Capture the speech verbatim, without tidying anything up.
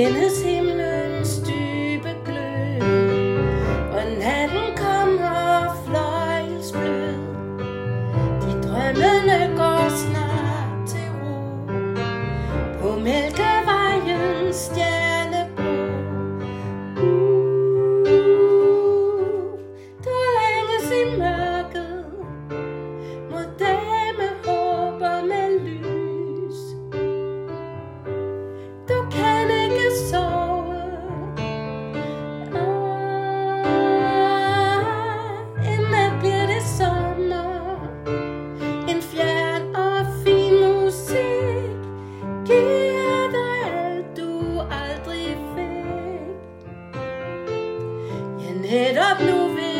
Tændes himlens dybe glød, og natten kommer fløjelsblød. De drømmende går snart til ro på Mælkevejens stjernebro. Uh, du længes i mørket mod dage med håb og med lys. Du kan ikke sove, ah, en nat bliver det sommer. En fjern og fin musik giver dig alt du aldrig fik. Ja, netop nu vil